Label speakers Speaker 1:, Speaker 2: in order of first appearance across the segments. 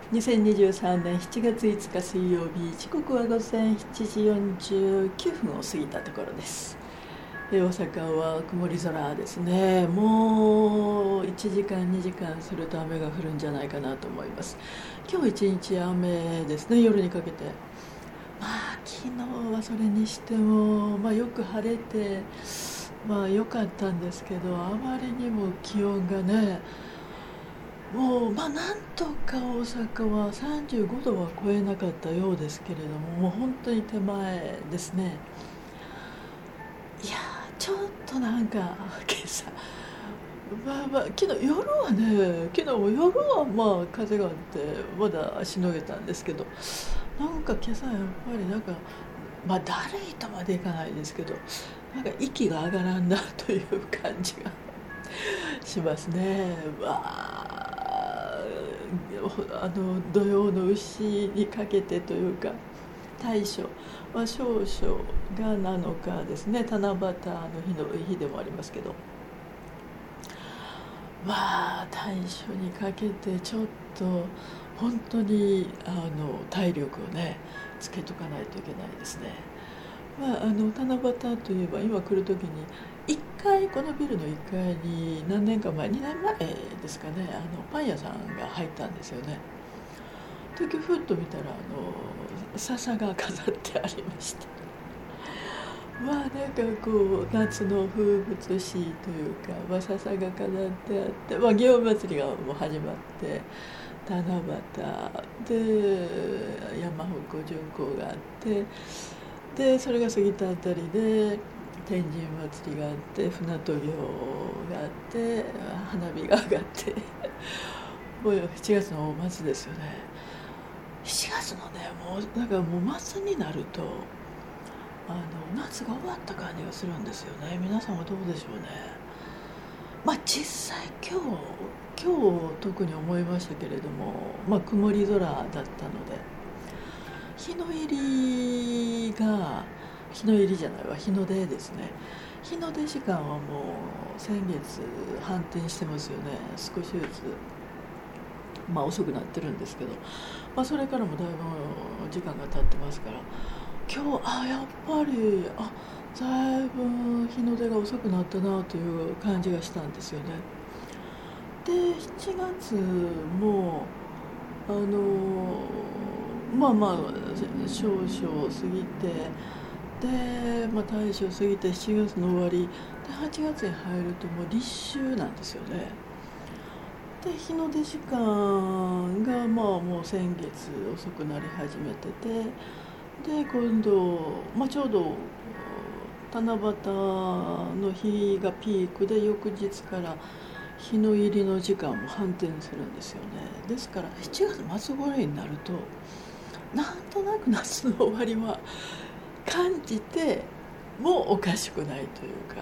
Speaker 1: 2023年7月5日水曜日、時刻は午前7時49分を過ぎたところです。大阪は曇り空ですね。もう1時間2時間すると雨が降るんじゃないかなと思います。今日一日雨ですね、夜にかけて。昨日はそれにしても、よく晴れて良かったんですけど、あまりにも気温がね、もうなんとか大阪は35度は超えなかったようですけれども、もう本当に手前ですね。いやちょっとなんか今朝昨日夜はね、昨日も夜は風があってまだしのげたんですけど、なんか今朝やっぱりなんかだるいとまでいかないですけど、なんか息が上がらんなという感じがしますね。土曜の牛にかけてというか、大暑は少々が7日ですね、七夕の日でもありますけど、大暑にかけてちょっと本当に体力をねつけとかないといけないですね。七夕といえば今来る時に1階、このビルの1階に何年か前、2年前ですかね、パン屋さんが入ったんですよね。時ふっと見たら笹が飾ってありました。なんかこう夏の風物詩というか、笹が飾ってあって、祇園祭がもう始まって、七夕で山鉾巡行があって、でそれが過ぎたあたりで天神祭りがあって、船渡御があって、花火が上がってもう7月の末ですよね。7月のね、もう末になると夏が終わった感じがするんですよね。皆さんはどうでしょうね。実際今日特に思いましたけれども、曇り空だったので、日の入りじゃないわ、日の出ですね。日の出時間はもう先月反転してますよね。少しずつ遅くなってるんですけど、それからもだいぶ時間が経ってますから、今日やっぱりだいぶ日の出が遅くなったなという感じがしたんですよね。で7月も少々過ぎて、で、大暑過ぎて7月の終わりで8月に入るともう立秋なんですよね。で日の出時間がもう先月遅くなり始めてて、で今度、ちょうど七夕の日がピークで、翌日から日の入りの時間も反転するんですよね。ですから7月末頃になると、なんとなく夏の終わりは感じてもおかしくないというか、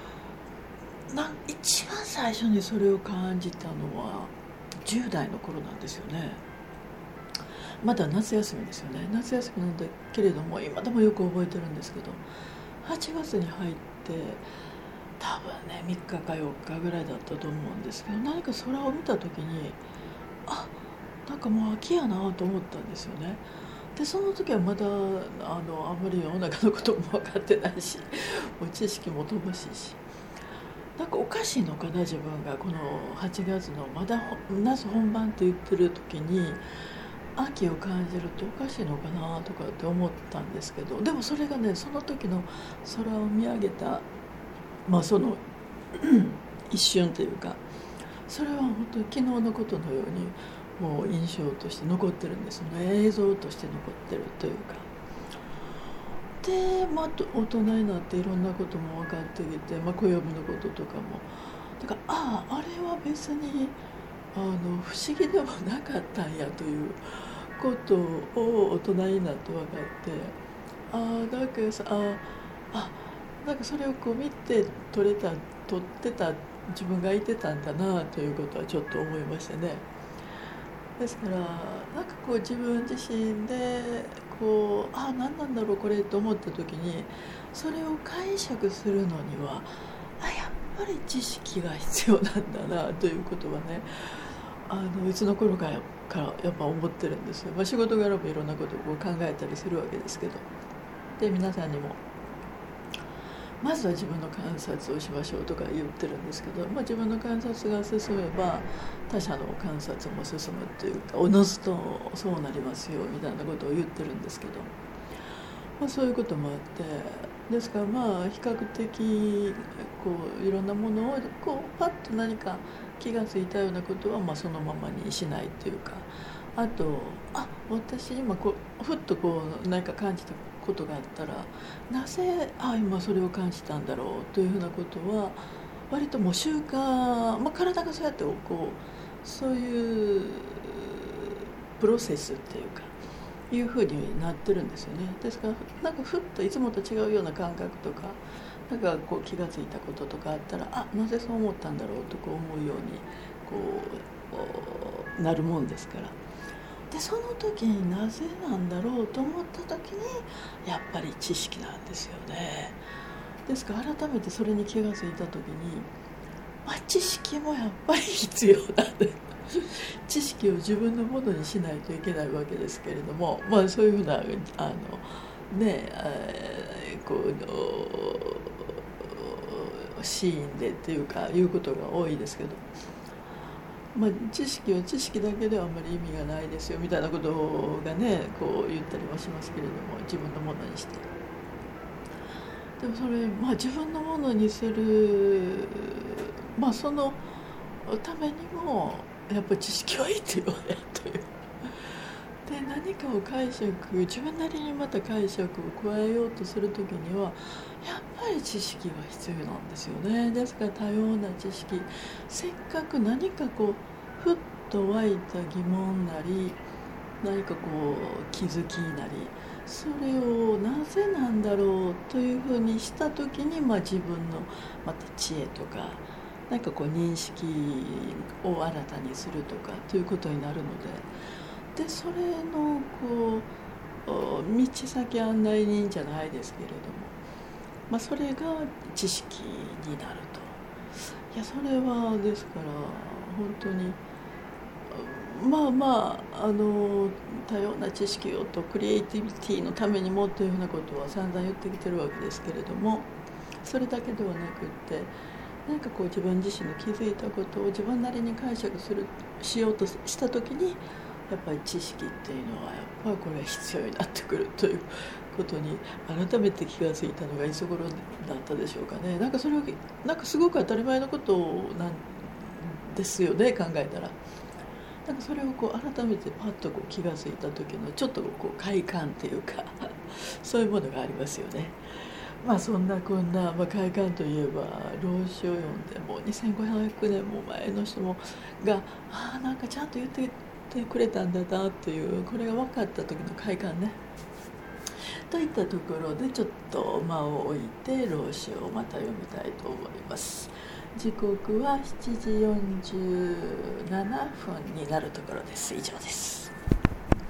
Speaker 1: 一番最初にそれを感じたのは10代の頃なんですよね。まだ夏休みですよね。夏休みなんだけれども、今でもよく覚えてるんですけど、8月に入って多分ね3日か4日ぐらいだったと思うんですけど、何か空を見た時になんかもう秋やなと思ったんですよね。でその時はまだあんまり世の中のことも分かってないし、もう知識も乏しいし、なんかおかしいのかな、自分がこの8月のまだ夏本番って言ってる時に秋を感じるとおかしいのかなとかって思ったんですけど、でもそれがね、その時の空を見上げたその一瞬というか、それは本当に昨日のことのようにもう印象として残ってるんですね。映像として残ってるというか。で、大人になっていろんなことも分かってきて、暦のこととかもだから、あれは別に不思議でもなかったんやということを大人になって分かって、だけどさ、なんかそれをこう見て撮ってた自分がいてたんだなということはちょっと思いましたね。ですからなんかこう自分自身でこう何なんだろうこれと思った時に、それを解釈するのにはやっぱり知識が必要なんだなということはね、いつの頃かからやっぱ思ってるんですよ。仕事柄もいろんなことをこう考えたりするわけですけど、で皆さんにもまずは自分の観察をしましょうとか言ってるんですけど、自分の観察が進めば他者の観察も進むというか、おのずとそうなりますよみたいなことを言ってるんですけど、そういうこともあって、ですから比較的こういろんなものをこうパッと何か気がついたようなことはそのままにしないというか、あと私今ふっと何か感じたことがあったら、なぜ今それを感じたんだろうというふうなことは割ともう習慣、体がそうやってそういうプロセスっていうかいうふうになってるんですよね。ですからなんかふっといつもと違うような感覚とかなんか気がついたこととかあったら、なぜそう思ったんだろうと思うようになるもんですから。でその時になぜなんだろうと思った時にやっぱり知識なんですよね。ですから改めてそれに気がついた時に、知識もやっぱり必要なんで知識を自分のものにしないといけないわけですけれども、そういうふうなシーンでっていうかいうことが多いですけど、知識は知識だけではあんまり意味がないですよみたいなことがね言ったりもしますけれども、自分のものにして、でもそれ自分のものにするそのためにもやっぱり知識は必要やというで、何かを自分なりにまた解釈を加えようとするときにはやっぱり知識が必要なんですよね。ですから多様な知識、せっかく何かふっと湧いた疑問なり何か気づきなり、それをなぜなんだろうというふうにしたときに、自分のまた知恵とか何か認識を新たにするとかということになるので、それの道先案内人じゃないですけれども、それが知識になると。それはですから本当に多様な知識をとクリエイティビティのためにもというふうなことは散々言ってきてるわけですけれども、それだけではなくって何か自分自身の気づいたことを自分なりに解釈しようとした時にやっぱり知識っていうのはやっぱりこれは必要になってくるということに改めて気がついたのがいつ頃だったでしょうかね。なんかそれはなんかすごく当たり前のことなんですよね、考えたら。なんかそれを改めてパッと気がついた時のちょっと快感っていうかそういうものがありますよね。そんなこんな、快感といえば老子を読んでもう2500年も前の人がなんかちゃんと言ってくれたんだなという、これが分かった時の快感ね。といったところでちょっと間を置いて老子をまた読みたいと思います。時刻は7時47分になるところです。以上です。